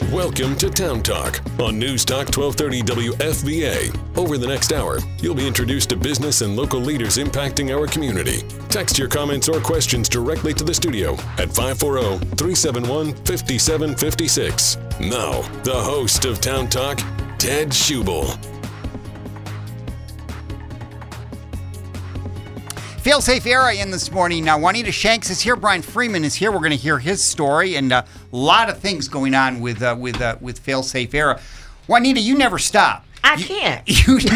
Welcome to Town Talk on News Talk 1230 WFVA. Over the next hour, you'll be introduced to business and local leaders impacting our community. Text your comments or questions directly to the studio at 540-371-5756. Now, the host of Town Talk, Ted Schubel. Feel Safe Era in this morning. Now, Juanita Shanks is here. Brian Freeman is here. We're going to hear his story and a lot of things going on with Feel Safe Era. Juanita, you never stop. I can't.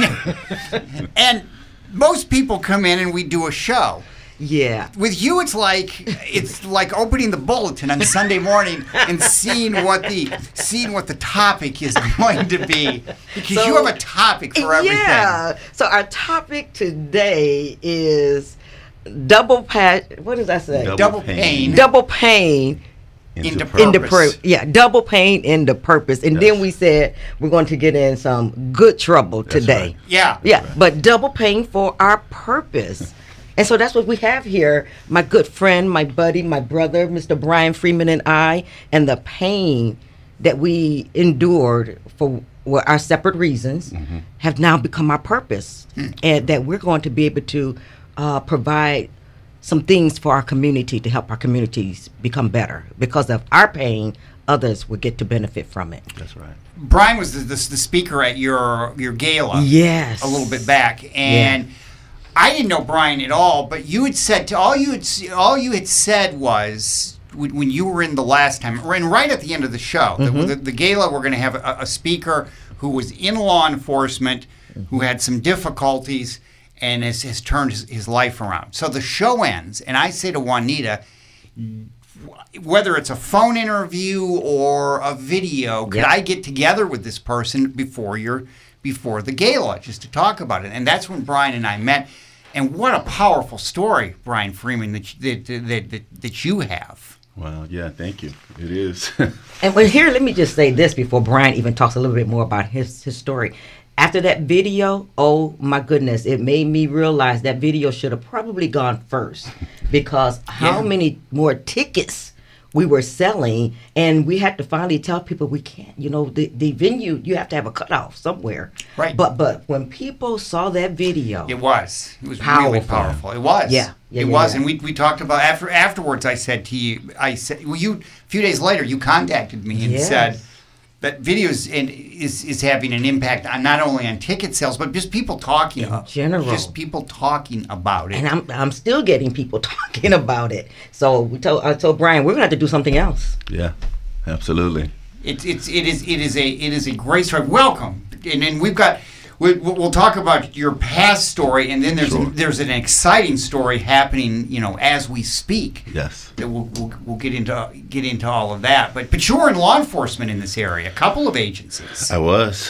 And most people come in and we do a show. Yeah. With you, it's like opening the bulletin on Sunday morning and seeing what the topic is going to be, because you have a topic for everything. Yeah. So our topic today is double pain. What does that say? Double pain. Double pain. Into purpose. Double pain into purpose. And then we said we're going to get in some good trouble today. Right. Yeah. Yeah. Right. But double pain for our purpose. And so that's what we have here. My good friend, my buddy, my brother, Mr. Brian Freeman and I, and the pain that we endured for our separate reasons have now become our purpose. And that we're going to be able to provide some things for our community to help our communities become better. Because of our pain, others will get to benefit from it. That's right. Brian was the speaker at your gala. Yes. A little bit back. And I didn't know Brian at all, but you had said all you had said was when you were in the last time, and right at the end of the show, the gala, we're going to have a speaker who was in law enforcement, who had some difficulties, and has turned his life around. So the show ends, and I say to Juanita, whether it's a phone interview or a video, could I get together with this person before the gala just to talk about it? And that's when Brian and I met. And what a powerful story, Brian Freeman, that you have. Well, yeah, thank you. It is. And here, let me just say this before Brian even talks a little bit more about his story. After that video, oh my goodness, it made me realize that video should have probably gone first, because how many more tickets we were selling, and we had to finally tell people we can't, the venue, you have to have a cutoff somewhere. Right. But when people saw that video, it was powerful. Really powerful. It was. It was. Yeah. And we talked about afterwards. I said to you, a few days later, you contacted me and said that video is having an impact on not only on ticket sales, but just people talking in general. Just people talking about it. And I'm still getting people talking about it. So I told Brian, we're gonna have to do something else. Yeah, absolutely. It is a great story. Welcome, and we'll talk about your past story, and then there's an exciting story happening, as we speak. Yes. That we'll get into all of that. But you were in law enforcement in this area, a couple of agencies. I was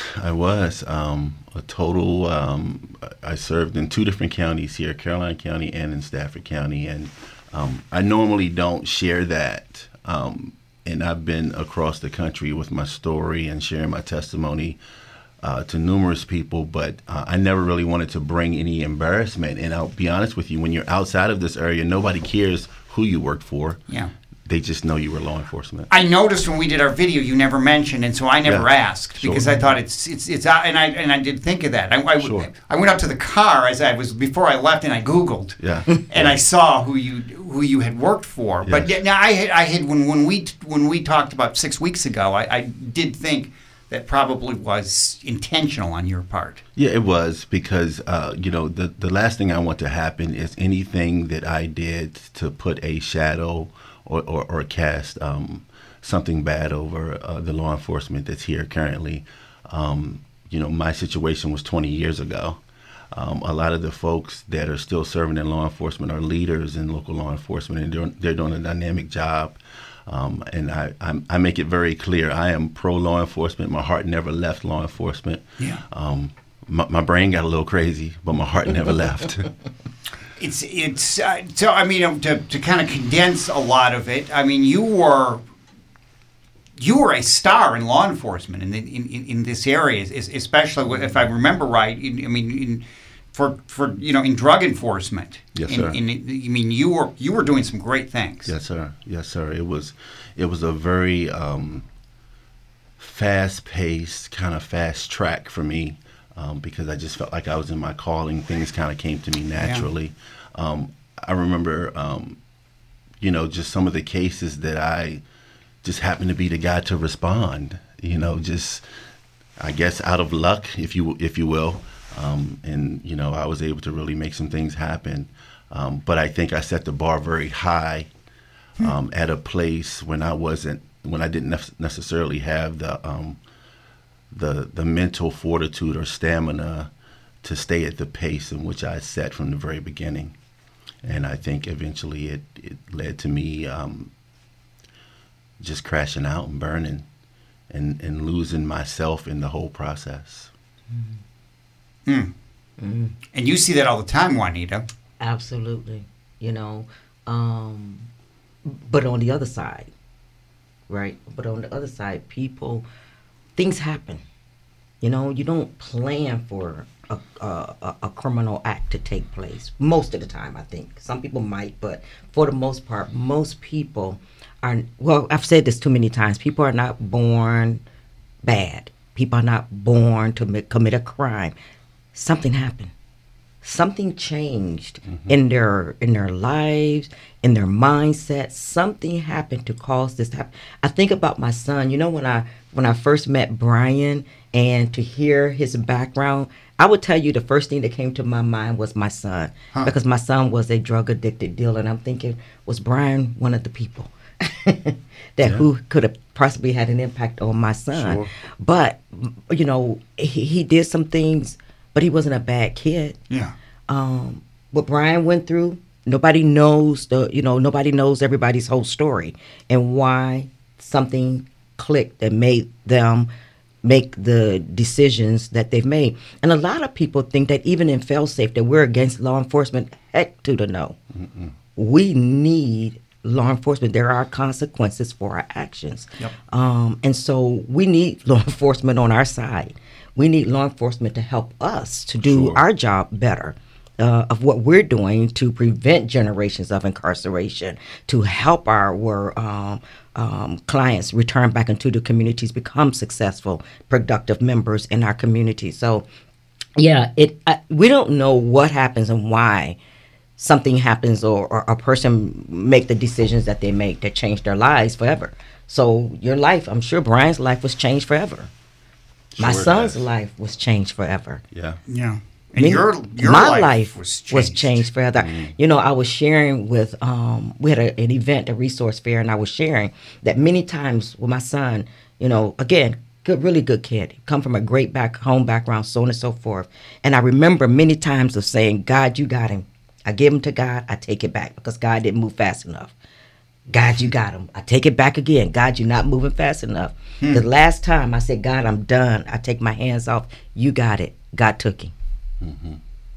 a total. I served in 2 different counties here, Caroline County and in Stafford County, and I normally don't share that. And I've been across the country with my story and sharing my testimony to numerous people, but I never really wanted to bring any embarrassment. And I'll be honest with you, when you're outside of this area, nobody cares who you worked for. Yeah. They just know you were law enforcement. I noticed when we did our video, you never mentioned, and so I never asked because I thought it's out, and I did think of that. I went out to the car before I left, and I Googled, and I saw who you had worked for. Yes. But now I had when we talked about 6 weeks ago, I did think that probably was intentional on your part. Yeah, it was, because the last thing I want to happen is anything that I did to put a shadow or cast something bad over the law enforcement that's here currently. My situation was 20 years ago. A lot of the folks that are still serving in law enforcement are leaders in local law enforcement, and they're doing a dynamic job. And I make it very clear, I am pro-law enforcement. My heart never left law enforcement. Yeah. My brain got a little crazy, but my heart never left. It's so I mean, to kind of condense a lot of it, I mean, you were a star in law enforcement in this area, especially if I remember right. In drug enforcement. Yes, sir. You were doing some great things. Yes, sir. Yes, sir. It was a very fast-paced, kind of fast track for me, because I just felt like I was in my calling. Things kind of came to me naturally. I remember, just some of the cases that I just happened to be the guy to respond. Just, I guess, out of luck, if you will. And I was able to really make some things happen. But I think I set the bar very high at a place when I didn't necessarily have the mental fortitude or stamina to stay at the pace in which I set from the very beginning. And I think eventually it led to me just crashing out and burning and losing myself in the whole process. And you see that all the time, Juanita. Absolutely. But on the other side, right? But on the other side, things happen. You don't plan for a criminal act to take place. Most of the time, I think. Some people might, but for the most part, most people are, well, I've said this too many times, people are not born bad. People are not born to commit a crime. Something happened. Something changed in their lives, in their mindset. Something happened to cause this to happen. I think about my son. When I first met Brian, and to hear his background, I would tell you the first thing that came to my mind was my son, because my son was a drug addicted dealer, and I'm thinking, was Brian one of the people who could have possibly had an impact on my son? Sure. But he did some things. But he wasn't a bad kid. Yeah. What Brian went through, nobody knows nobody knows everybody's whole story and why something clicked that made them make the decisions that they've made. And a lot of people think that even in Failsafe that we're against law enforcement. Heck to the no. Mm-mm. We need law enforcement. There are consequences for our actions. Yep. And so we need law enforcement on our side. We need law enforcement to help us to do our job better, of what we're doing to prevent generations of incarceration, to help our clients return back into the communities, become successful, productive members in our community. So, we don't know what happens and why something happens or a person make the decisions that they make that change their lives forever. So your life, I'm sure Brian's life was changed forever. My son's life was changed forever. Yeah. Yeah. And your my life was changed forever. Mm-hmm. I was sharing with, we had an event, a resource fair, and I was sharing that many times with my son, again, really good kid, come from a great home background, so on and so forth. And I remember many times of saying, God, you got him. I give him to God, I take it back because God didn't move fast enough. God, you got him. I take it back again. God, you're not moving fast enough. The last time I said, God, I'm done. I take my hands off. You got it. God took him. Mm-hmm.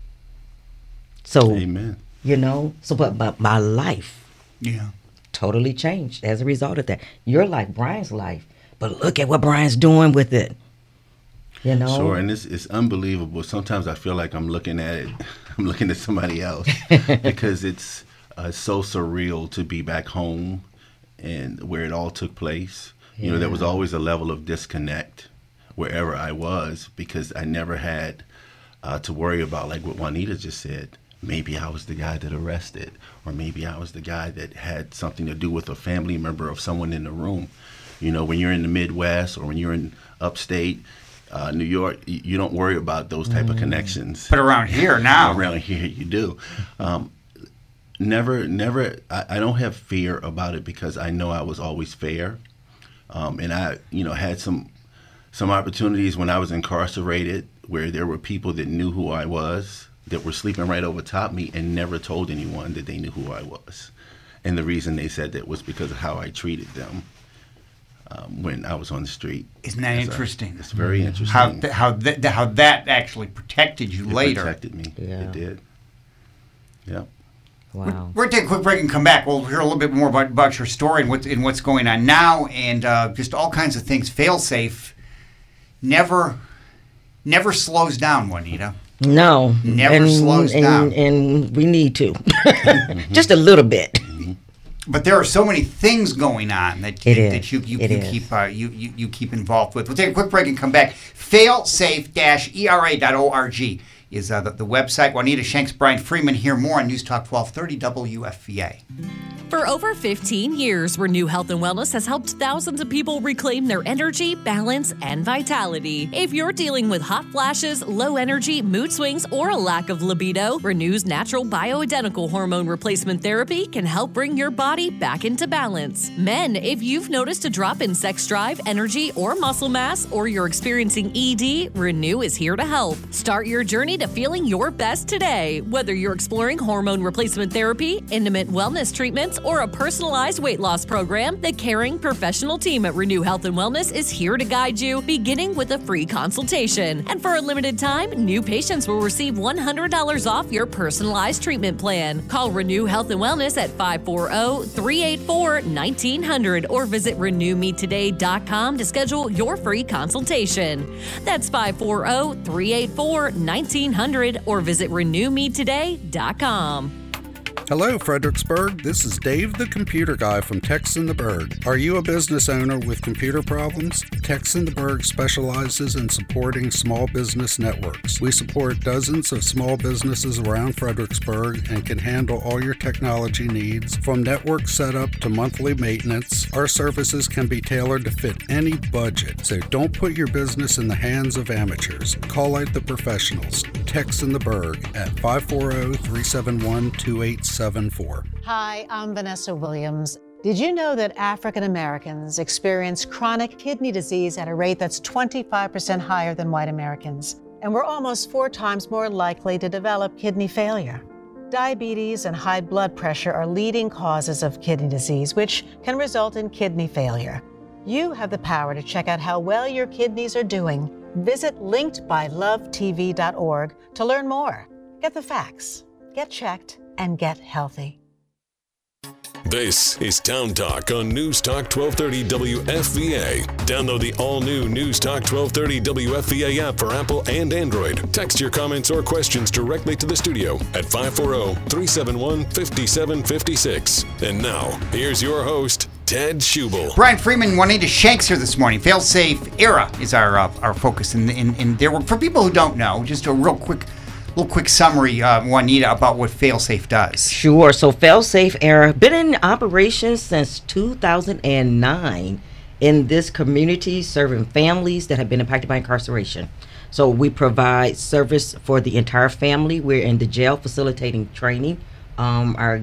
So, amen. But my life totally changed as a result of that. Your life, Brian's life. But look at what Brian's doing with it. Sure, and it's unbelievable. Sometimes I feel like I'm looking at somebody else because it's so surreal to be back home and where it all took place. Yeah. There was always a level of disconnect wherever I was because I never had to worry about, like what Juanita just said, maybe I was the guy that arrested, or maybe I was the guy that had something to do with a family member of someone in the room. When you're in the Midwest or when you're in upstate New York, you don't worry about those type of connections. But around here now. Around here you do. Never. I don't have fear about it because I know I was always fair, and I, had some opportunities when I was incarcerated where there were people that knew who I was that were sleeping right over top me and never told anyone that they knew who I was, and the reason they said that was because of how I treated them when I was on the street. Isn't that interesting? It's very interesting. How that actually protected you later. It protected me. Yeah. It did. Yeah. Wow. We're going to take a quick break and come back. We'll hear a little bit more about your story and what's going on now, and just all kinds of things. Failsafe never slows down, Juanita. No. Never slows down. And we need to. Just a little bit. But there are so many things going on that you keep involved with. We'll take a quick break and come back. Failsafe-era.org is the website. Juanita Shanks, Brian Freeman here. More on News Talk 1230 WFVA. For over 15 years, Renew Health and Wellness has helped thousands of people reclaim their energy, balance, and vitality. If you're dealing with hot flashes, low energy, mood swings, or a lack of libido, Renew's natural bioidentical hormone replacement therapy can help bring your body back into balance. Men, if you've noticed a drop in sex drive, energy, or muscle mass, or you're experiencing ED, Renew is here to help. Start your journey to feeling your best today. Whether you're exploring hormone replacement therapy, intimate wellness treatments, or a personalized weight loss program, the caring professional team at Renew Health and Wellness is here to guide you, beginning with a free consultation. And for a limited time, new patients will receive $100 off your personalized treatment plan. Call Renew Health and Wellness at 540-384-1900 or visit renewmetoday.com to schedule your free consultation. That's 540-384-1900 or visit renewmetoday.com. Hello, Fredericksburg. This is Dave, the computer guy from Techs in the Berg. Are you a business owner with computer problems? Techs in the Berg specializes in supporting small business networks. We support dozens of small businesses around Fredericksburg and can handle all your technology needs, from network setup to monthly maintenance. Our services can be tailored to fit any budget, so don't put your business in the hands of amateurs. Call out the professionals. Techs in the Berg at 540-371-2874. Hi, I'm Vanessa Williams. Did you know that African Americans experience chronic kidney disease at a rate that's 25% higher than white Americans? And we're almost 4 times more likely to develop kidney failure. Diabetes and high blood pressure are leading causes of kidney disease, which can result in kidney failure. You have the power to check out how well your kidneys are doing. Visit linkedbylovetv.org to learn more. Get the facts, get checked, and get healthy. This is Town Talk on News Talk 1230 WFVA. Download the all-new News Talk 1230 WFVA app for Apple and Android. Text your comments or questions directly to the studio at 540-371-5756. And now, here's your host, Ted Schubel. Brian Freeman, Juanita Shanks here this morning. Failsafe Era is our focus in their work. For people who don't know, just a real quick summary, Juanita, about what Failsafe does. Sure. So Failsafe Era been in operation since 2009 in this community, serving families that have been impacted by incarceration. So we provide service for the entire family. We're in the jail facilitating training. Courage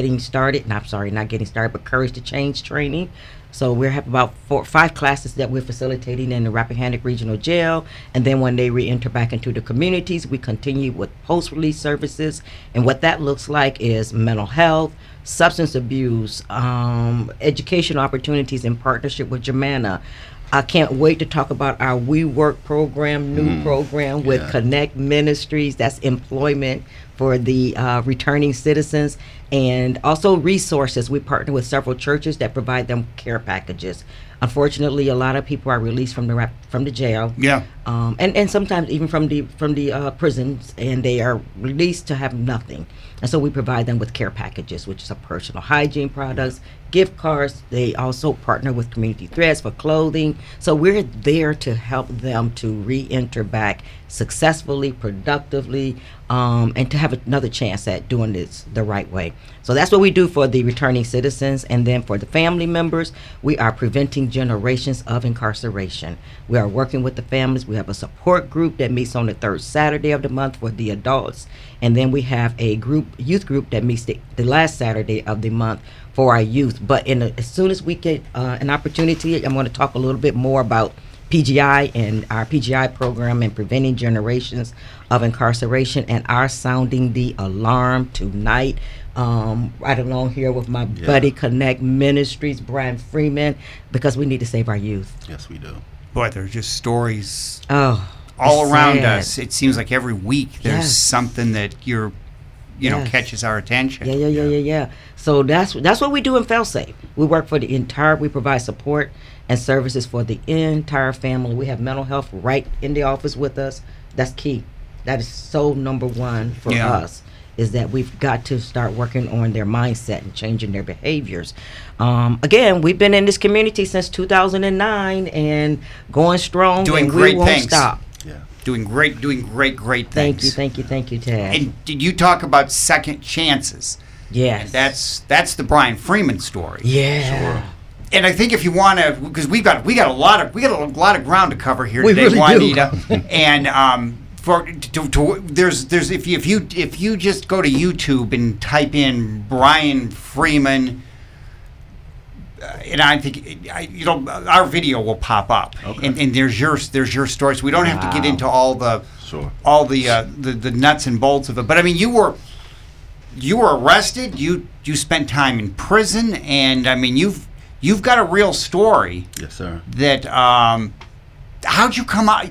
to Change training. So we have about 4 or 5 classes that we're facilitating in the Rappahannock Regional Jail. And then when they re-enter back into the communities, we continue with post-release services. And what that looks like is mental health, substance abuse, educational opportunities in partnership with Germanna. I can't wait to talk about our We Work program, new program with Connect Ministries. That's employment for the returning citizens, and also resources. We partner with several churches that provide them care packages. Unfortunately, a lot of people are released from the jail. Yeah. And sometimes even from the prisons, and they are released to have nothing. And so we provide them with care packages, which is a personal hygiene products, gift cards. They also partner with Community Threads for clothing. So we're there to help them to re-enter back successfully, productively, and to have another chance at doing this the right way. So that's what we do for the returning citizens. And then for the family members, we are preventing generations of incarceration. We are working with the families. We have a support group that meets on the 3rd Saturday of the month for the adults. And then we have a youth group that meets the last Saturday of the month for our youth. But as soon as we get an opportunity, I'm going to talk a little bit more about PGI and our PGI program and preventing generations of incarceration, and our sounding the alarm tonight. Right along here with my buddy Connect Ministries, Brian Freeman, because we need to save our youth. Yes, we do. Boy, there's just stories all around us. It seems like every week there's something that catches our attention. Yeah. So that's what we do in Failsafe. We work for we provide support and services for the entire family. We have mental health right in the office with us. That's key. That is so number one for us. is that we've got to start working on their mindset and changing their behaviors. Again, we've been in this community since 2009 and going strong. Doing and great we won't things. Stop. Yeah. Doing great things. Thank you, Tad. And did you talk about second chances? Yes. And that's the Brian Freeman story. Yeah. Sure. And I think if you want to, because we got a lot of ground to cover here We today, really Juanita. And there's if you just go to YouTube and type in Brian Freeman, and I think our video will pop up. Okay. And there's your stories. We don't have to get into all the Sure. all the nuts and bolts of it. But I mean, you were arrested. You spent time in prison, and I mean you've got a real story. Yes, sir. That how'd you come out?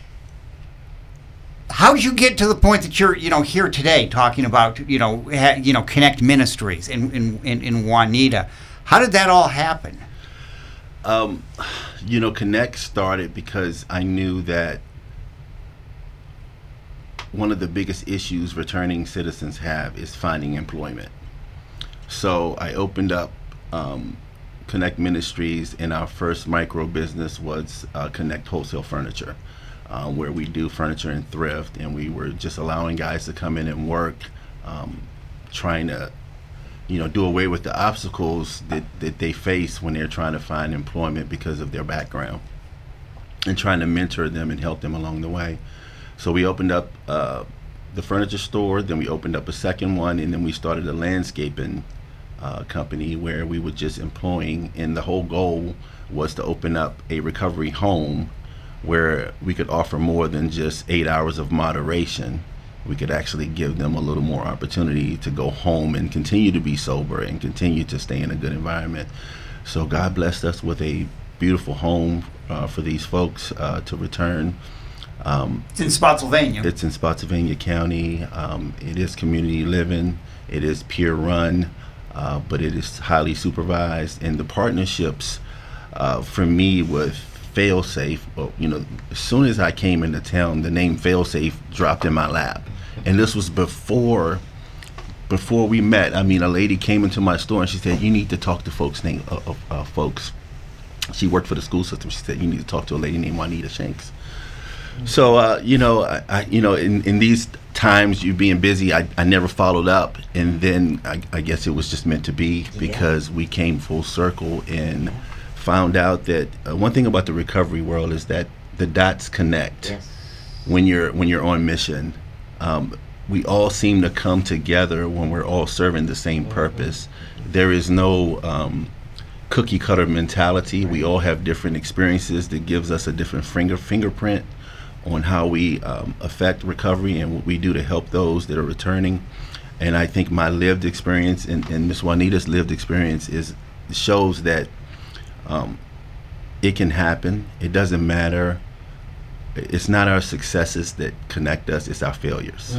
How'd you get to the point that you're here today talking about Connect Ministries in Juanita? How did that all happen? Connect started because I knew that one of the biggest issues returning citizens have is finding employment. So I opened up Connect Ministries, and our first micro business was Connect Wholesale Furniture, where we do furniture and thrift, and we were just allowing guys to come in and work, trying to do away with the obstacles that they face when they're trying to find employment because of their background, and trying to mentor them and help them along the way. So we opened up the furniture store, then we opened up a second one, and then we started a landscaping company where we were just employing, and the whole goal was to open up a recovery home where we could offer more than just 8 hours of moderation. We could actually give them a little more opportunity to go home and continue to be sober and continue to stay in a good environment. So God blessed us with a beautiful home for these folks to return. It's in Spotsylvania. It's in Spotsylvania County. It is community living. It is peer run, but it is highly supervised. And the partnerships for me with Failsafe, as soon as I came into town, the name Failsafe dropped in my lap. And this was before we met. I mean, a lady came into my store and she said, "You need to talk to folks." She worked for the school system. She said, "You need to talk to a lady named Juanita Shanks." So, in these times, you being busy, I never followed up. And then I guess it was just meant to be, because we came full circle and found out that one thing about the recovery world is that the dots connect. Yes. When you're on mission. We all seem to come together when we're all serving the same purpose. There is no cookie cutter mentality. We all have different experiences that gives us a different fingerprint on how we affect recovery and what we do to help those that are returning. And I think my lived experience and Miss Juanita's lived experience shows that it can happen. It doesn't matter. It's not our successes that connect us, it's our failures.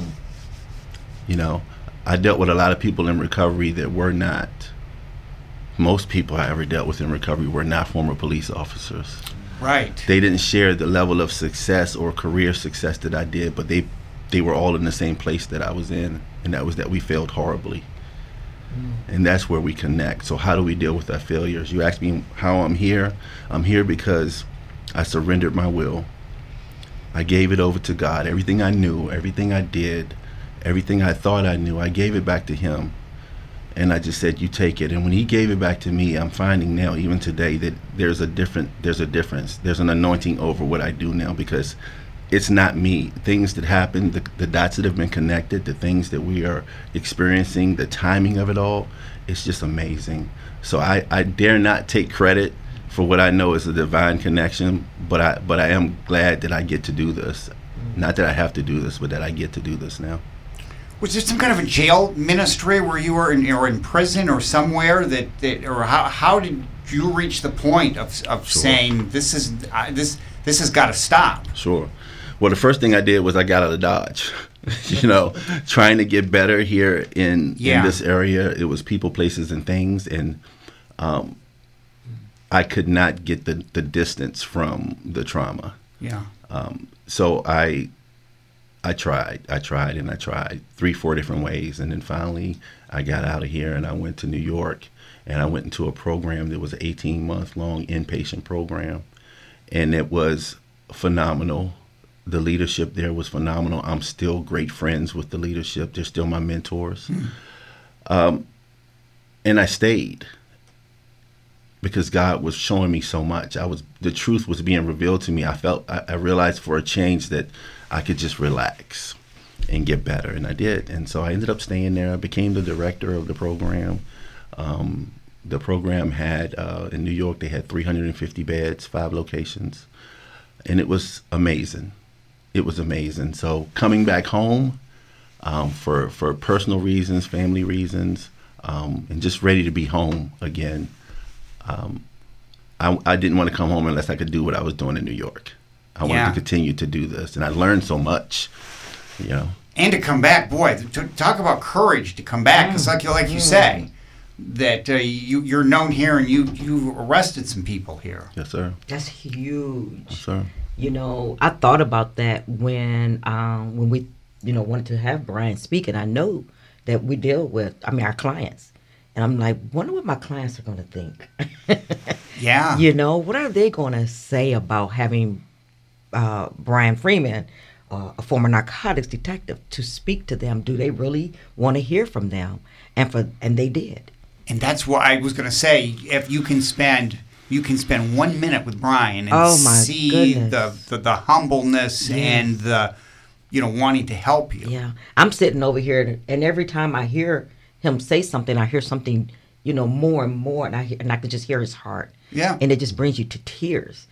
I dealt with a lot of people in recovery that were not, most people I ever dealt with in recovery were not former police officers. Right. They didn't share the level of success or career success that I did, but they were all in the same place that I was in, and that was that we failed horribly. And that's where we connect. So how do we deal with our failures? You ask me how I'm here. I'm here because I surrendered my will. I gave it over to God. Everything I knew, everything I did, everything I thought I knew, I gave it back to Him. And I just said, "You take it." And when He gave it back to me, I'm finding now, even today, that there's a difference. There's an anointing over what I do now, because it's not me. Things that happen, the dots that have been connected, the things that we are experiencing, the timing of it all, it's just amazing. So I dare not take credit for what I know is a divine connection, but I am glad that I get to do this. Not that I have to do this, but that I get to do this now. Was there some kind of a jail ministry where you were in prison or somewhere that or how did you reach the point of Sure. saying this has got to stop? Sure. Well, the first thing I did was I got out of Dodge. Trying to get better here in this area. It was people, places, and things, and I could not get the distance from the trauma. Yeah. So I I tried 3-4 different ways, and then finally I got out of here and I went to New York, and I went into a program that was an 18-month long inpatient program, and it was phenomenal. The leadership there was phenomenal. I'm still great friends with the leadership. They're still my mentors. And I stayed because God was showing me so much. The truth was being revealed to me. I realized for a change that I could just relax and get better, and I did. And so I ended up staying there. I became the director of the program. The program had, in New York, they had 350 beds, 5 locations, and it was amazing. It was amazing. So coming back home for personal reasons, family reasons, and just ready to be home again, I didn't want to come home unless I could do what I was doing in New York. I wanted to continue to do this, and I learned so much, you know. And to come back, boy, talk about courage to come back. Because like you say, that you're known here and you arrested some people here. Yes, sir. That's huge. Yes, sir. You know, I thought about that when we, wanted to have Brian speak, and I know that we deal with, our clients. And I'm like, wonder what my clients are going to think. Yeah. What are they going to say about having Brian Freeman, a former narcotics detective, to speak to them? Do they really want to hear from them? And they did. And that's what I was going to say. If you can spend 1 minute with Brian and see the humbleness and the wanting to help you. Yeah, I'm sitting over here, and every time I hear him say something, I hear something more and more, and I can just hear his heart. Yeah, and it just brings you to tears.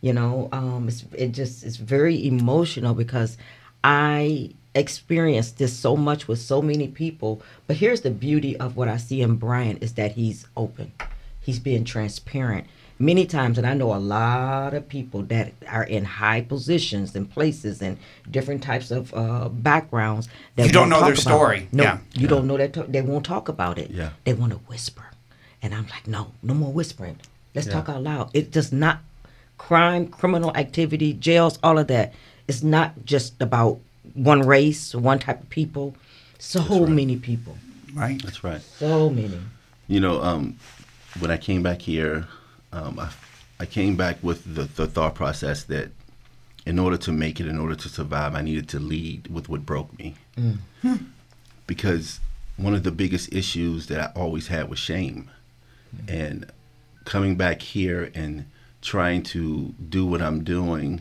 It's very emotional because I experienced this so much with so many people. But here's the beauty of what I see in Brian is that he's open. He's being transparent. Many times, and I know a lot of people that are in high positions and places and different types of backgrounds. That you don't know their story. No, you don't know that. They won't talk about it. Yeah. They want to whisper. And I'm like, no more whispering. Let's talk out loud. It does not, crime, criminal activity, jails, all of that. It's not just about one race, one type of people. So many people. Right. That's right. So many. When I came back here, I came back with the thought process that in order to make it, in order to survive, I needed to lead with what broke me. Because one of the biggest issues that I always had was shame. And coming back here and trying to do what I'm doing,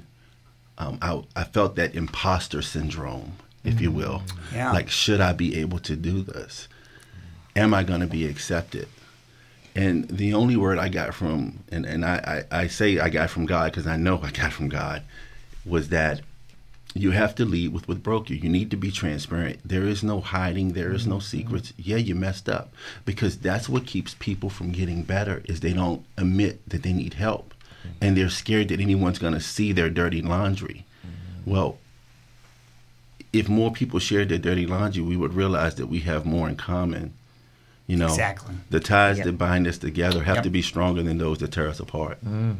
I felt that imposter syndrome, if you will. Yeah. Like, should I be able to do this? Am I going to be accepted? And the only word I got from, and I say I got from God because I know I got from God, was that you have to lead with what broke you. You need to be transparent. There is no hiding. There is no secrets. Yeah, you messed up. Because that's what keeps people from getting better is they don't admit that they need help. And they're scared that anyone's going to see their dirty laundry. Well, if more people shared their dirty laundry, we would realize that we have more in common. Exactly. The ties that bind us together have to be stronger than those that tear us apart.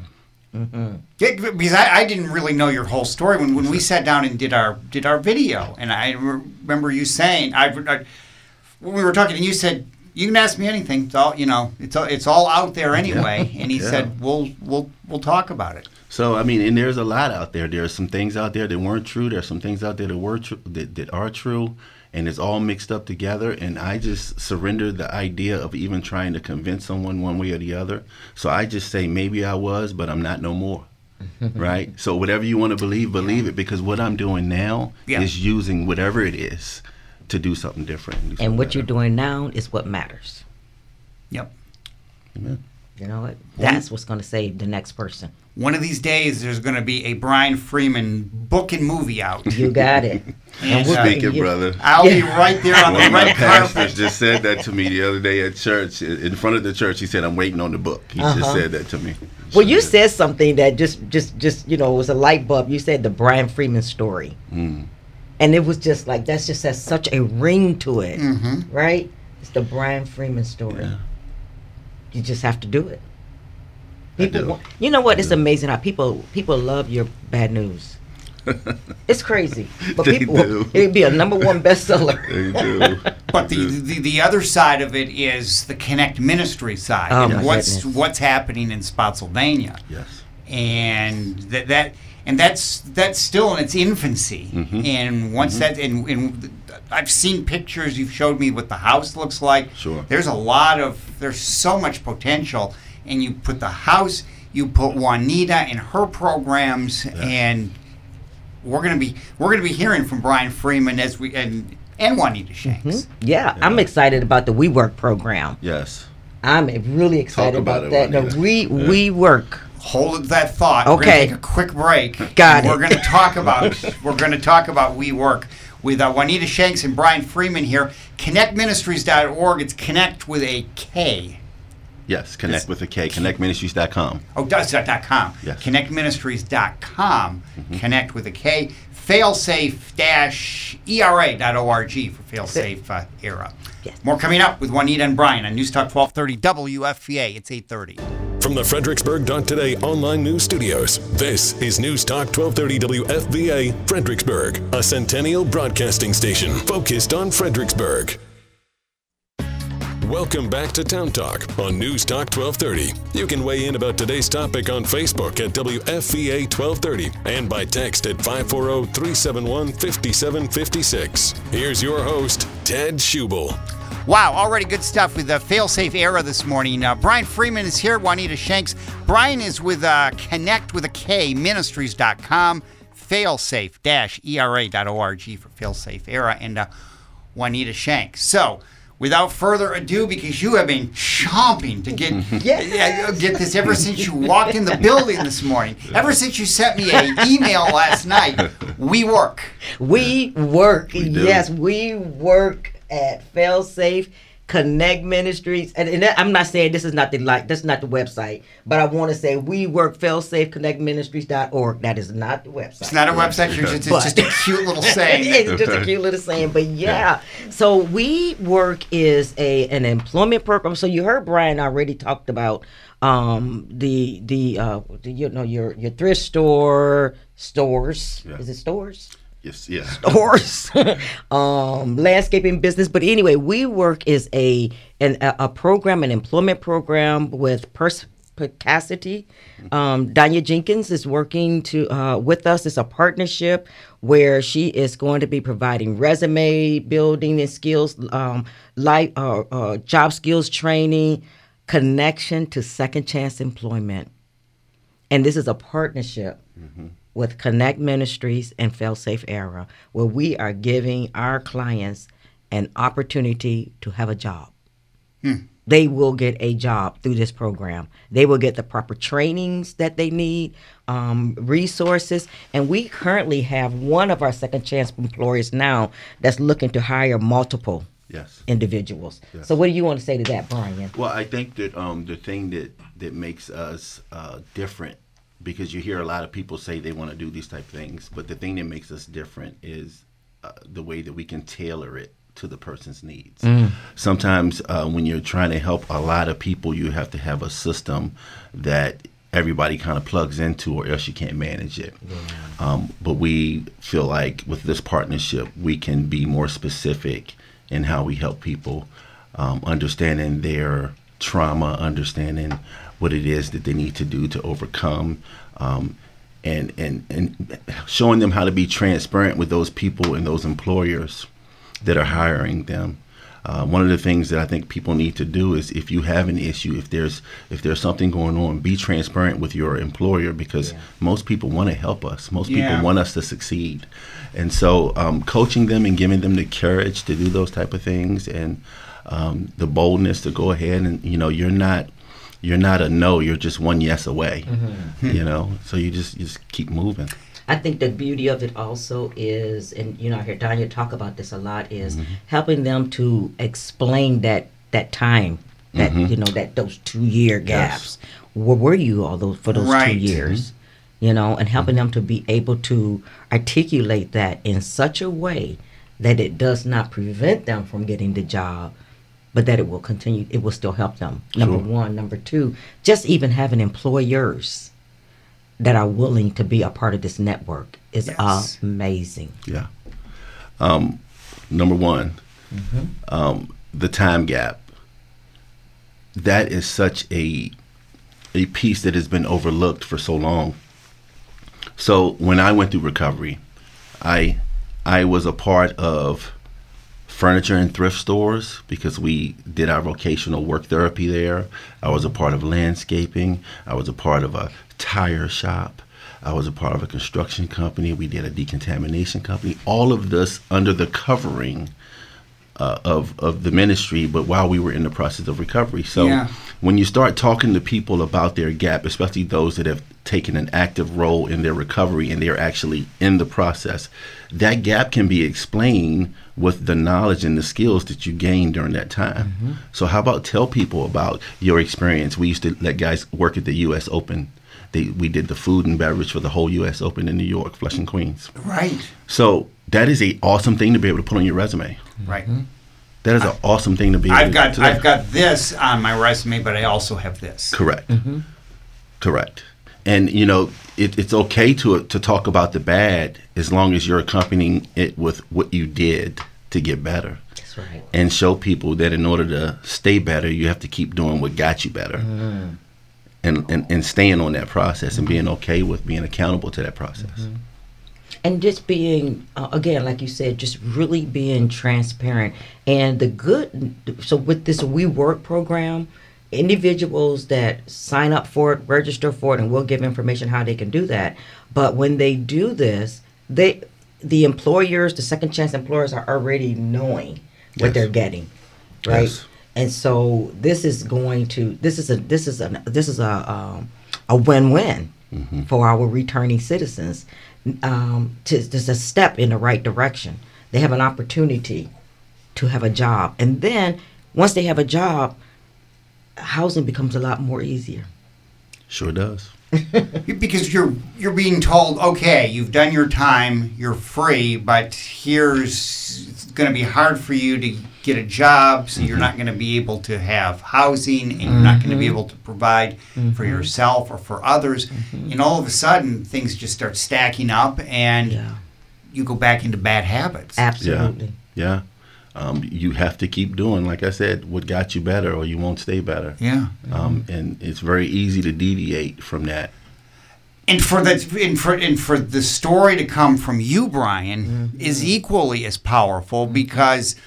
Yeah, because I didn't really know your whole story when we sat down and did our video, and I remember you saying when we were talking, and you said you can ask me anything. It's all it's all out there anyway. And he said we'll talk about it. So and there's a lot out there. There's some things out there that weren't true. There's some things out there that were true that are true. And it's all mixed up together, and I just surrendered the idea of even trying to convince someone one way or the other. So I just say, maybe I was, but I'm not no more, right? So whatever you want to believe it, because what I'm doing now is using whatever it is to do something different. And what you're doing now is what matters. Yep. Amen. You know what? That's what's going to save the next person. One of these days, there's going to be a Brian Freeman book and movie out. You got it. And speaking, brother. I'll be right there on the red carpet. One of my pastors just said that to me the other day at church. In front of the church, he said, "I'm waiting on the book." He just said that to me. Well, you said something that just was a light bulb. You said the Brian Freeman story, and it was just like that. Just has such a ring to it, right? It's the Brian Freeman story. Yeah. You just have to do it. People, you know what? It's amazing how people love your bad news. It's crazy. But They people, do. it'd be a #1 bestseller. They do. But the other side of it is the Connect Ministry side. Oh, and my what's goodness. happening in Spotsylvania. Yes. And that's still in its infancy. And once that and I've seen pictures you've showed me what the house looks like. Sure. There's so much potential, and you put the house, you put Juanita and her programs, and we're gonna be hearing from Brian Freeman as we and Juanita Shanks. Yeah, I'm excited about the We Work program. Yes. I'm really excited Talk about about it, that. Juanita. The We Work. Hold that thought. We're Okay. going to take a quick break. Got and it. We're going to talk about We Work with Juanita Shanks and Brian Freeman here. ConnectMinistries.org. It's Connect with a K. Yes. Connect with a K. ConnectMinistries.com. Oh, .com. Yes. ConnectMinistries.com. Connect with a K. Failsafe-era.org for Failsafe Era. Yes. More coming up with Juanita and Brian on News Talk 1230 WFVA. It's 8:30. From the Fredericksburg.Today online news studios, this is News Talk 1230 WFVA, Fredericksburg, a Centennial broadcasting station focused on Fredericksburg. Welcome back to Town Talk on News Talk 1230. You can weigh in about today's topic on Facebook at WFVA 1230 and by text at 540-371-5756. Here's your host, Ted Schubel. Wow, already good stuff with the Failsafe Era this morning. Brian Freeman is here, Juanita Shanks. Brian is with Connect with a K, Ministries.com, failsafe-era.org for Failsafe Era, and Juanita Shanks. So, without further ado, because you have been chomping to get this ever since you walked in the building this morning, ever since you sent me an email last night, We Work. We Work. We do. Yes, We Work at Failsafe Connect Ministries. And I'm not saying this is not the website, but I want to say We Work FailsafeConnectMinistries.org. That is not the website. It's not a website, it's just a cute little saying. It's just a cute little saying, but yeah. So We Work is an employment program. So you heard Brian already talked about your thrift stores. Yeah. Is it stores? Yes. Yeah. Stores, landscaping business. But anyway, We Work is a program, an employment program with perspicacity. Danya Jenkins is working with us. It's a partnership where she is going to be providing resume building and skills, job skills training, connection to second chance employment. And this is a partnership with Connect Ministries and Failsafe Era, where we are giving our clients an opportunity to have a job. They will get a job through this program. They will get the proper trainings that they need, resources, and we currently have one of our second chance employers now that's looking to hire multiple individuals. Yes. So what do you want to say to that, Brian? Well, I think that the thing that makes us different, because you hear a lot of people say they want to do these type of things, but the thing that makes us different is the way that we can tailor it to the person's needs. Sometimes when you're trying to help a lot of people, you have to have a system that everybody kind of plugs into, or else you can't manage it. But we feel like with this partnership, we can be more specific in how we help people, understanding their trauma, understanding what it is that they need to do to overcome, and showing them how to be transparent with those people and those employers that are hiring them. One of the things that I think people need to do is, if you have an issue, if there's something going on, be transparent with your employer, because most people want to help us. Most people want us to succeed. And so coaching them and giving them the courage to do those type of things, and the boldness to go ahead and, you're not a no, you're just one yes away, so you just keep moving. I think the beauty of it also is, and I hear Danya talk about this a lot, is helping them to explain that time, that that those 2-year gaps. Where were you for those 2 years? And helping them to be able to articulate that in such a way that it does not prevent them from getting the job, but that it will continue, it will still help them. Number one. Number two, just even having employers that are willing to be a part of this network is Yes. amazing. Yeah. Number one, the time gap. That is such a piece that has been overlooked for so long. So when I went through recovery, I was a part of furniture and thrift stores because we did our vocational work therapy there. I was a part of landscaping. I was a part of a tire shop. I was a part of a construction company. We did a decontamination company. All of this under the covering of the ministry, but while we were in the process of recovery. So Yeah. when you start talking to people about their gap, especially those that have taken an active role in their recovery and they're actually in the process, that gap can be explained with the knowledge and the skills that you gained during that time. So how about tell people about your experience? We used to let guys work at the U.S. Open. We did the food and beverage for the whole U.S. Open in New York, Flushing, Queens. Right. So that is an awesome thing to be able to put on your resume. Right. That is an awesome thing to be able to I've got this on my resume, but I also have this. Correct. Correct. And, you know, it's okay to talk about the bad as long as you're accompanying it with what you did to get better. That's right. And show people that in order to stay better, you have to keep doing what got you better. And staying on that process and being okay with being accountable to that process. And just being, again, like you said, just really being transparent. And so with this We Work program, individuals that sign up for it, register for it, and we'll give information how they can do that. But when they do this, the employers, the second chance employers are already knowing what they're getting, right? Yes. And so this is a win-win for our returning citizens. Just a step in the right direction. They have an opportunity to have a job, and then once they have a job, housing becomes a lot more easier. Sure does. Because you're being told, okay, you've done your time, you're free, but it's going to be hard for you to get a job, so you're not going to be able to have housing, and you're not going to be able to provide for yourself or for others. And all of a sudden, things just start stacking up, and you go back into bad habits. Absolutely. Yeah. You have to keep doing, like I said, what got you better, or you won't stay better. Yeah. And it's very easy to deviate from that. And for the story to come from you, Brian, is equally as powerful because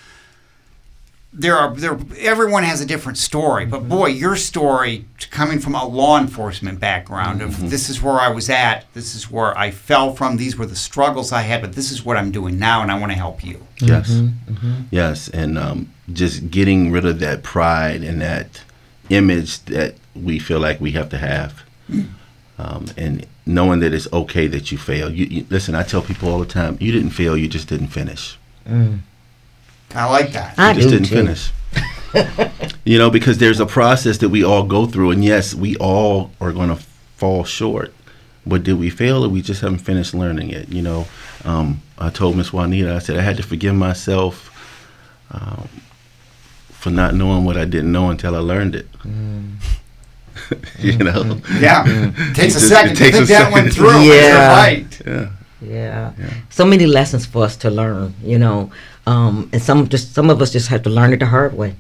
everyone has a different story. But boy, your story coming from a law enforcement background of this is where I was at, this is where I fell from, these were the struggles I had, but this is what I'm doing now, and I want to help you. Yes. Yes. And just getting rid of that pride and that image that we feel like we have to have. And knowing that it's okay that you fail. You listen, I tell people all the time, you didn't fail, you just didn't finish. I like that. I You just do didn't too. finish. You know, because there's a process that we all go through, and yes, we all are going to fall short. But did we fail, or we just haven't finished learning it? You know, I told Miss Juanita, I said I had to forgive myself for not knowing what I didn't know until I learned it. You know? Yeah. It takes a second to takes think a that one second. through. but Yeah. You're right. Yeah. Yeah. So many lessons for us to learn, you know, and some of us just have to learn it the hard way.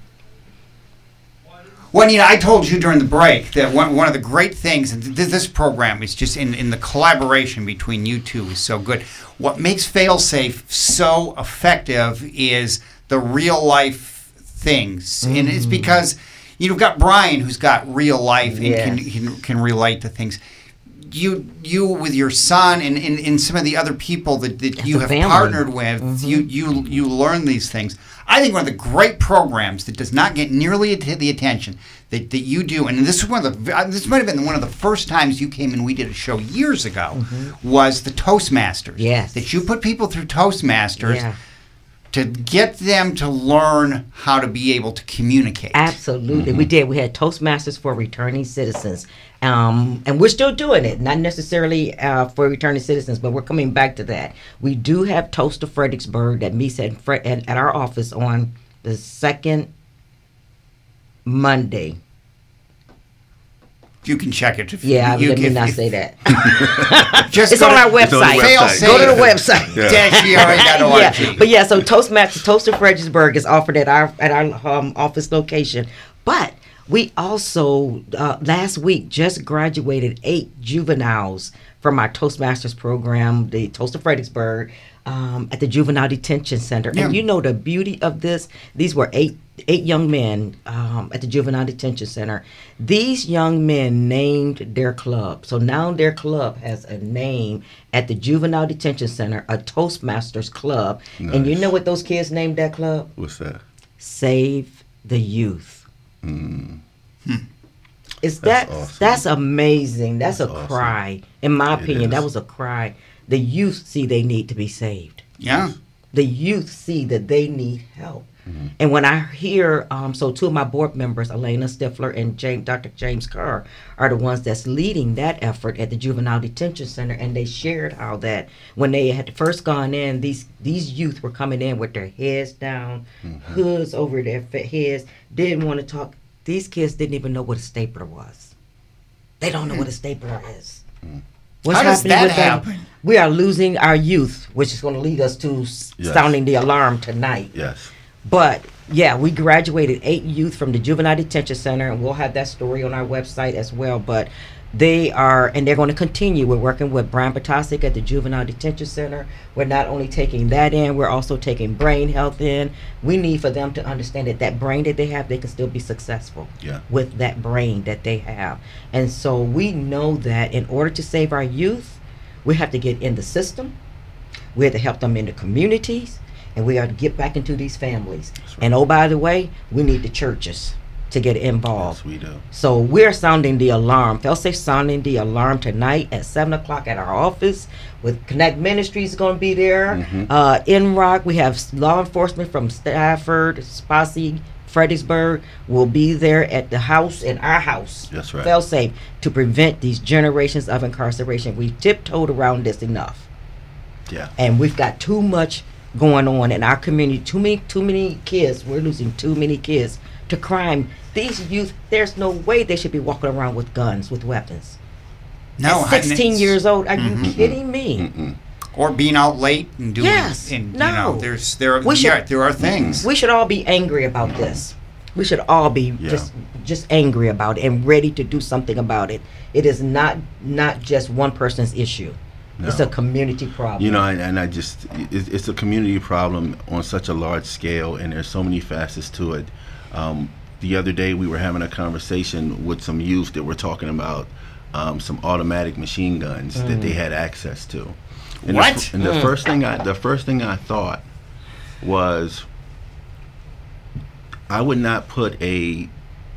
Well, I told you during the break that one of the great things, and this program is just in the collaboration between you two is so good. What makes Failsafe so effective is the real life things, and it's because you've got Brian who's got real life and can relate to things. You with your son and some of the other people that you have partnered with, you learn these things. I think one of the great programs that does not get nearly the attention that you do, and this is this might have been one of the first times you came and we did a show years ago, was the Toastmasters. Yes. That you put people through Toastmasters to get them to learn how to be able to communicate. Absolutely. We did. We had Toastmasters for returning citizens. And we're still doing it, not necessarily for returning citizens, but we're coming back to that. We do have Toast of Fredericksburg that meets at our office on the second Monday You can check it. If let me not say that. Just it's on our website. Go to the website. -GRA.org. But so Toastmasters Toast of Fredericksburg is offered at our office location. But we also last week just graduated 8 juveniles from our Toastmasters program, the Toast of Fredericksburg, at the Juvenile Detention Center. Yeah. And you know the beauty of this? These were eight young men at the Juvenile Detention Center. These young men named their club. So now their club has a name at the Juvenile Detention Center, a Toastmasters club. Nice. And you know what those kids named that club? What's that? Save the Youth. That's awesome. That's amazing. That's a awesome. cry. In my opinion, that was a cry. The youth see they need to be saved. Yeah. The youth see that they need help. Mm-hmm. And when I hear, so 2 of my board members, Elena Stifler and Dr. James Carr, are the ones that's leading that effort at the Juvenile Detention Center. And they shared how that when they had first gone in, these youth were coming in with their heads down, hoods over their heads, didn't want to talk. These kids didn't even know what a stapler was. They don't know what a stapler is. What's How does happening that happen? We are losing our youth, which is going to lead us to sounding the alarm tonight. Yes. But, we graduated 8 youth from the Juvenile Detention Center, and we'll have that story on our website as well. But they're going to continue. We're working with Brian Potasic at the Juvenile Detention Center. We're not only taking that in, we're also taking brain health in. We need for them to understand that brain that they have, they can still be successful with that brain that they have. And so we know that in order to save our youth, we have to get in the system. We have to help them in the communities. And we are to get back into these families. Right. And oh, by the way, we need the churches to get involved. Yes, we do. So we're sounding the alarm. FELSAFE sounding the alarm tonight at 7 o'clock at our office. With Connect Ministries going to be there. NROC, we have law enforcement from Stafford, Spotsy, Fredericksburg will be there at the house, in our house. That's right. FELSAFE, to prevent these generations of incarceration. We've tiptoed around this enough. Yeah. And we've got too much going on in our community. Too many kids. We're losing too many kids to crime. These youth, there's no way they should be walking around with guns, with weapons. No, at 16 years old. Are you kidding me? Or being out late and doing. Yes. And, no. There are things. We should all be angry about this. We should all be just angry about it and ready to do something about it. It is not just one person's issue. No. It's a community problem. You know, and I just, it's a community problem on such a large scale, and there's so many facets to it. The other day we were having a conversation with some youth that were talking about some automatic machine guns that they had access to. And what? The first thing I thought was, I would not put a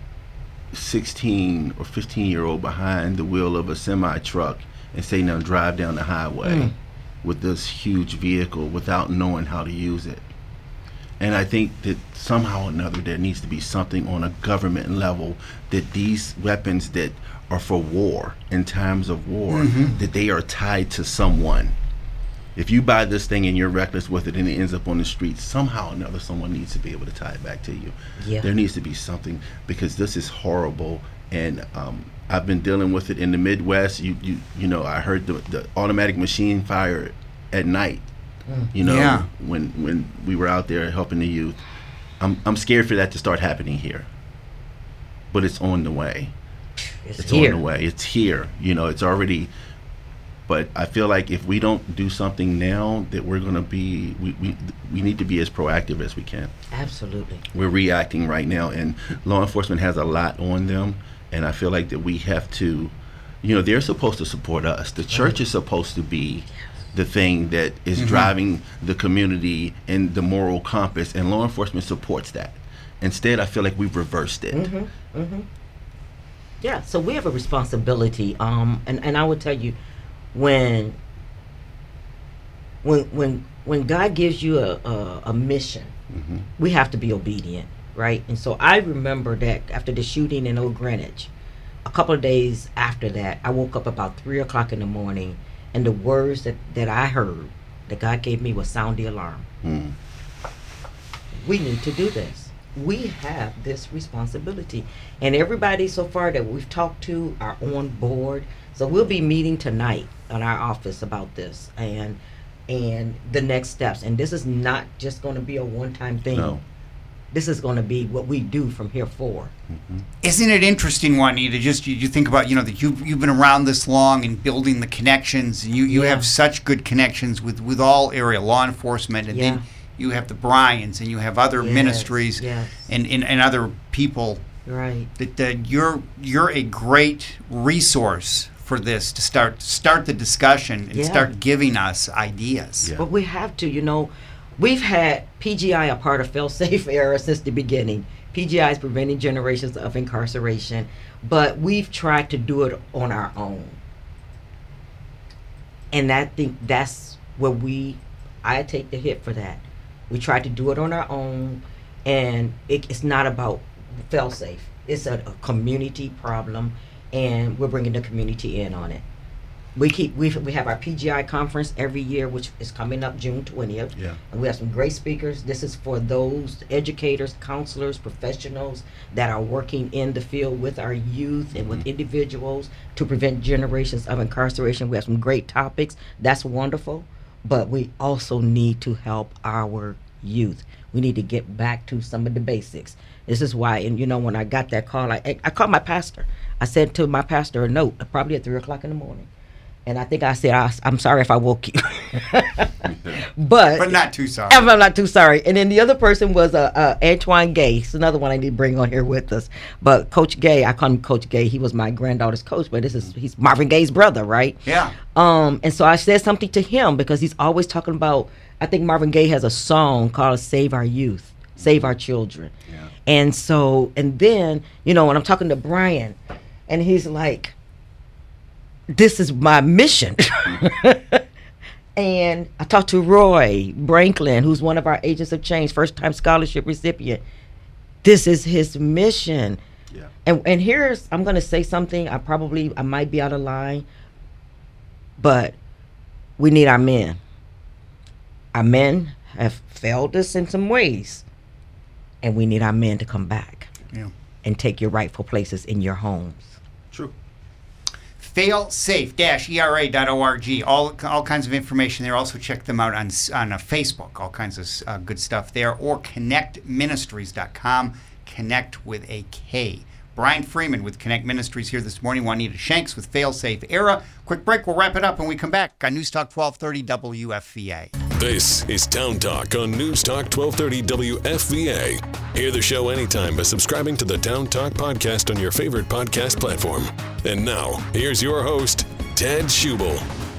16 or 15-year-old behind the wheel of a semi-truck and say, now drive down the highway with this huge vehicle without knowing how to use it. And I think that somehow or another there needs to be something on a government level that these weapons that are for war, in times of war, that they are tied to someone. If you buy this thing and you're reckless with it and it ends up on the street, somehow or another someone needs to be able to tie it back to you. Yeah. There needs to be something, because this is horrible. And I've been dealing with it in the Midwest. You know, I heard the automatic machine fire at night. You know, when we were out there helping the youth. I'm scared for that to start happening here. But it's on the way. It's on the way. It's here. You know, it's already. But I feel like if we don't do something now, that we're going to be, we need to be as proactive as we can. Absolutely. We're reacting right now, and law enforcement has a lot on them. And I feel like that we have to, you know, they're supposed to support us. The church is supposed to be the thing that is driving the community and the moral compass, and law enforcement supports that. Instead, I feel like we've reversed it. Yeah, so we have a responsibility. And I would tell you, when God gives you a mission, we have to be obedient. Right? And so I remember that after the shooting in Old Greenwich, a couple of days after that, I woke up about 3 o'clock in the morning, and the words that I heard that God gave me was sound the alarm. We need to do this. we have this responsibility. And everybody so far that we've talked to are on board. So we'll be meeting tonight in our office about this and the next steps. And this is not just going to be a one-time thing. No. This is going to be what we do from here forward. Mm-hmm. Isn't it interesting, Juanita? Just you think about that you've been around this long and building the connections, and you have such good connections with all area law enforcement, and then you have the Bryans, and you have other ministries and other people. Right. That you're a great resource for this to start the discussion and start giving us ideas. Yeah. But we have to, we've had PGI a part of Fail-Safe era since the beginning. PGI is preventing generations of incarceration, but we've tried to do it on our own. And I think that's where I take the hit for that. We tried to do it on our own, and it's not about Fail-Safe. It's a community problem, and we're bringing the community in on it. We have our PGI conference every year, which is coming up June 20th. Yeah. And we have some great speakers. This is for those educators, counselors, professionals that are working in the field with our youth and with individuals to prevent generations of incarceration. We have some great topics. That's wonderful. But we also need to help our youth. We need to get back to some of the basics. This is why, and when I got that call, I called my pastor. I sent to my pastor a note, probably at 3 o'clock in the morning. And I think I said, I'm sorry if I woke you. but not too sorry. I'm not too sorry. And then the other person was Antoine Gay. He's another one I need to bring on here with us. But Coach Gay, I call him Coach Gay. He was my granddaughter's coach, but he's Marvin Gaye's brother, right? Yeah. And so I said something to him because he's always talking about, I think Marvin Gaye has a song called Save Our Youth, Save Our Children. Yeah. And then, when I'm talking to Brian, and he's like, this is my mission. And I talked to Roy Branklin, who's one of our Agents of Change, first-time scholarship recipient. This is his mission. Yeah. And here's, I'm going to say something, I might be out of line, but we need our men. Our men have failed us in some ways, and we need our men to come back and take your rightful places in your homes. True. Failsafe-era.org. All kinds of information there. Also check them out on Facebook. All kinds of good stuff there. Or connectministries.com. Connect with a K. Brian Freeman with Connect Ministries here this morning. Juanita Shanks with Fail-Safe Era. Quick break. We'll wrap it up when we come back on News Talk 1230 WFVA. This is Town Talk on News Talk 1230 WFVA. Hear the show anytime by subscribing to the Town Talk podcast on your favorite podcast platform. And now, here's your host, Ted Schubel.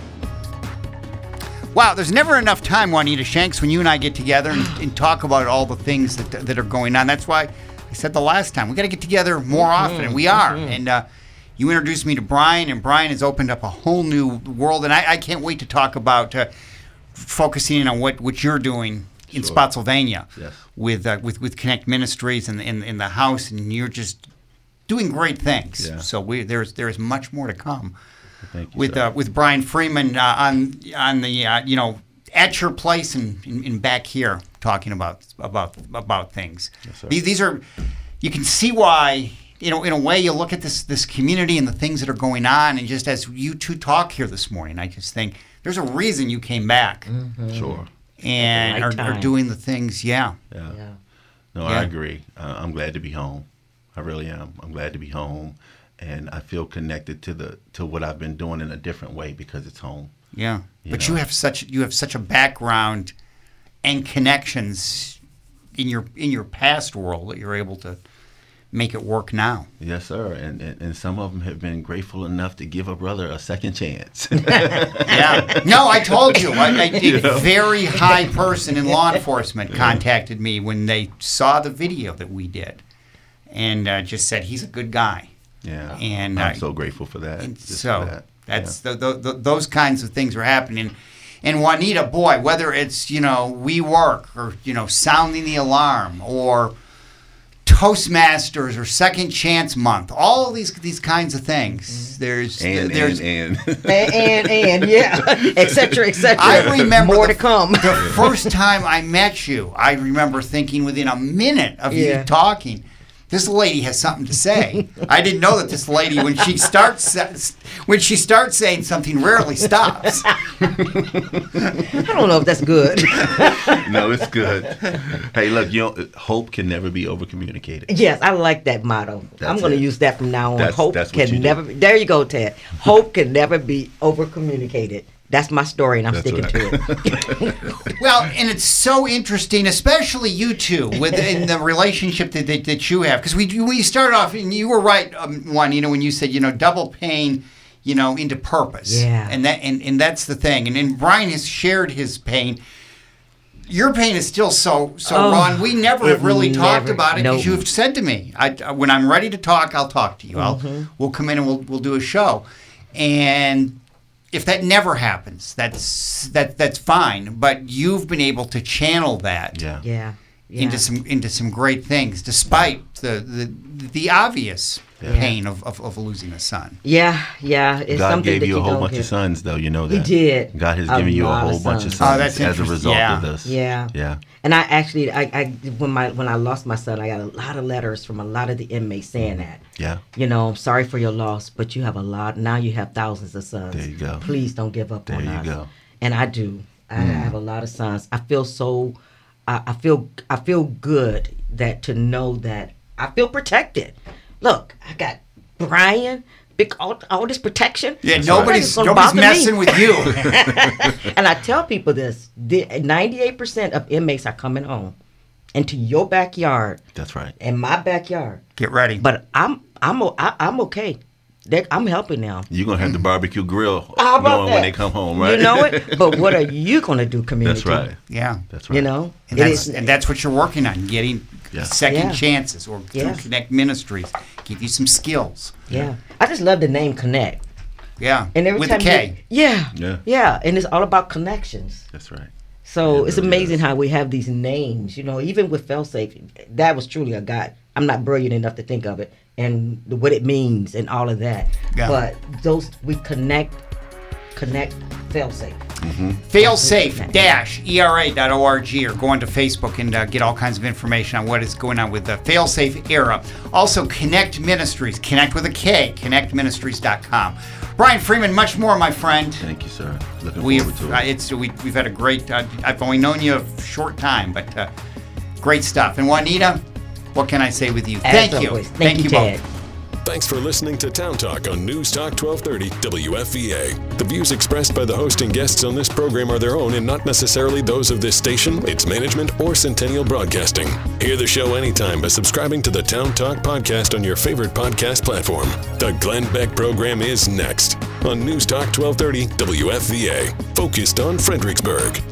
Wow, there's never enough time, Juanita Shanks, when you and I get together and talk about all the things that are going on. That's why I said the last time, we got to get together more often, and we are. And you introduced me to Brian, and Brian has opened up a whole new world, and I can't wait to talk about focusing on what you're doing in Spotsylvania with Connect Ministries and in the house, and you're just doing great things. Yeah. So there's much more to come. Thank you, with Brian Freeman on the at your place and back here talking about things. Yes, sir. These are, you can see why. In a way, you look at this community and the things that are going on, and just as you two talk here this morning, I just think there's a reason you came back. Mm-hmm. Sure. And are doing the things, No, I agree. I'm glad to be home. I really am. I'm glad to be home, and I feel connected to what I've been doing in a different way because it's home. Yeah, but you have such a background and connections in your past world that you're able to make it work now. Yes, sir. And some of them have been grateful enough to give a brother a second chance. Yeah. No, I told you. A very high person in law enforcement contacted me when they saw the video that we did, and just said he's a good guy. Yeah. And I'm so grateful for that. That's those kinds of things are happening. And Juanita, boy, whether it's we work or sounding the alarm or Toastmasters or Second Chance Month, all of these kinds of things. There's yeah, et cetera. I remember more to come. The first time I met you, I remember thinking within a minute of you talking, this lady has something to say. I didn't know that this lady, when she starts saying something, rarely stops. I don't know if that's good. No, it's good. Hey, look, hope can never be over communicated. Yes, I like that motto. I'm going to use that from now on. Hope can never. There you go, Ted. Hope can never be over communicated. That's my story, and I'm sticking to it. Well, and it's so interesting, especially you two, in the relationship that you have. Because we started off, and you were right, when you said, double pain, into purpose. Yeah. And that's the thing. And Brian has shared his pain. Your pain is still so raw, and we never have really talked about it, because you've said to me, when I'm ready to talk, I'll talk to you. We'll come in and we'll do a show. And if that never happens, that's fine. But you've been able to channel that into some great things, despite the obvious pain of losing a son. Yeah. It's God something gave that you a whole bunch get. of sons, though. You know that. He did. God has given you a whole bunch of sons as a result of this. Yeah. And I actually, when I lost my son, I got a lot of letters from a lot of the inmates saying that. Yeah. I'm sorry for your loss, but you have a lot. Now you have thousands of sons. There you go. Please don't give up on us. There you go. And I do. I have a lot of sons. I feel so. I feel good to know that I feel protected. Look, I got Brian. All this protection. Yeah, nobody's messing with you. And I tell people this: 98% of inmates are coming home into your backyard. That's right. In my backyard. Get ready. But I'm okay. I'm helping now. You're gonna have the barbecue grill knowing when they come home, right? You know it. But what are you gonna do, community? That's right. Yeah, that's right. And that's what you're working on, getting second chances or through Connect Ministries, give you some skills. Yeah, I just love the name Connect. Yeah, and every with time a K. Yeah, and it's all about connections. That's right. So it's amazing how we have these names. Even with Failsafe, that was truly a God. I'm not brilliant enough to think of it and what it means and all of that. Yeah. But we connect Failsafe. Failsafe-era.org, or go onto Facebook and get all kinds of information on what is going on with the Failsafe Era. Also, Connect Ministries, Connect with a K, connectministries.com. Brian Freeman, much more, my friend. Thank you, sir. Looking forward to it. We've had a great, I've only known you a short time, but great stuff. And Juanita, what can I say with you? Thank you. Thank you both. Thanks for listening to Town Talk on News Talk 1230 WFVA. The views expressed by the host and guests on this program are their own and not necessarily those of this station, its management, or Centennial Broadcasting. Hear the show anytime by subscribing to the Town Talk podcast on your favorite podcast platform. The Glenn Beck program is next on News Talk 1230 WFVA, focused on Fredericksburg.